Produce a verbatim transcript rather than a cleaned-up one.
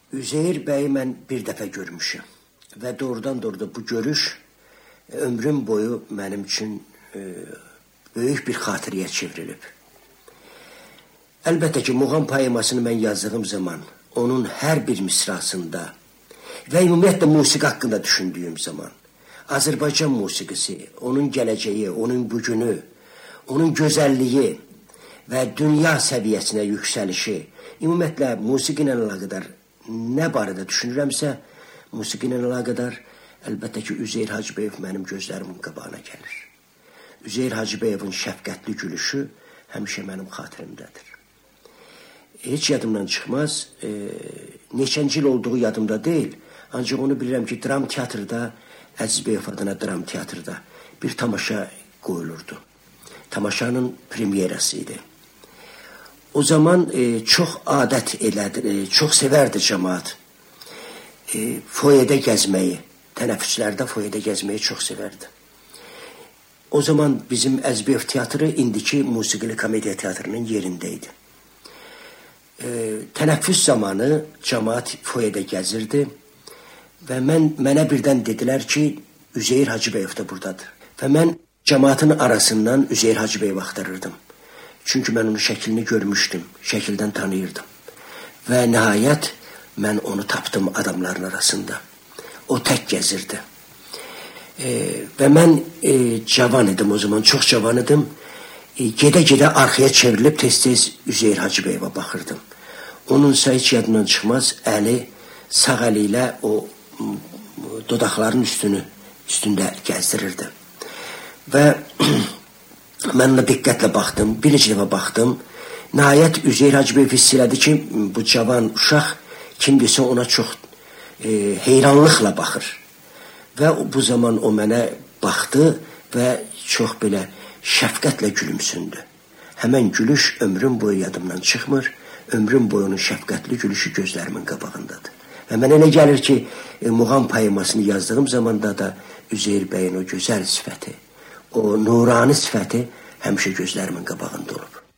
Üzeyir bəyi mən bir dəfə görmüşəm və doğrudan doğruda bu görüş ömrüm boyu mənim üçün e, böyük bir xatırıya çevrilib. Əlbəttə ki, Muğam poemasını mən yazdığım zaman onun hər bir misrasında və ümumiyyətlə musiqi haqqında düşündüyüm zaman Azərbaycan musiqisi, onun gələcəyi, onun bugünü, onun gözəlliyi və dünya səviyyəsinə yüksəlişi, ümumiyyətlə musiqi ilə əlaqədar nə barədə düşünürəmsə, musiqi ilə əlaqədar əlbəttə ki, Üzeyir Hacıbəyev mənim gözlərimin qabağına gəlir. Üzeyir Hacıbəyevin şəfqətli gülüşü həmişə mənim xatirimdədir. Heç yadımdan çıxmaz, e, neçənci il olduğu yadımda deyil, ancaq onu bilirəm ki, dram teatrda, Əzizbəyev adına dram teatrda bir tamaşa qoyulurdu. Tamaşanın premyerası idi. O zaman e, çox adət elədi, e, çox sevərdi cəmaat. E, foyədə gəzməyi, tənəffüslərdə foyədə gəzməyi çox sevərdi. O zaman bizim Əzizbəyev teatrı indiki musiqili komediya teatrının yerində idi. E, tənəffüs zamanı cəmaat foyədə gəzirdi və mən, mənə birdən dedilər ki, Üzeyir Hacıbəyev də buradadır. Və mən cəmaatın arasından Üzeyir Hacıbəyev axtarırdım. Çünki mən onun şəklini görmüşdüm, şəkildən tanıyırdım. Və nəhayət mən onu tapdım adamların arasında. O tək gəzirdi. E, və mən e, cavan idim o zaman, çox cavan idim. E, gedə-gedə arxaya çevrilib tez-tez Üzeyir Hacıbəyevə baxırdım. Onunsa heç yadından çıxmaz, əli sağ əli ilə o dodaqların üstünü, üstündə gəzdirirdi. Və mən ona diqqətlə baxdım, bir neçə dəfə baxdım. Nəhayət Üzeyir Hacıbəyev hiss elədi ki, bu cavan uşaq kimdirsə ona çox e, heyranlıqla baxır. Və bu zaman o mənə baxdı və çox belə şəfqətlə gülümsündü. Həmən gülüş ömrüm boyu yadımdan çıxmır, ömrüm boyu onun şəfqətli gülüşü gözlərimin qabağındadır. Və mənə elə gəlir ki, e, Muğam poemasını yazdığım zamanda da Üzeyir bəyin o gözəl sifəti, o nurani sifəti həmişə gözlərimin qabağında olub.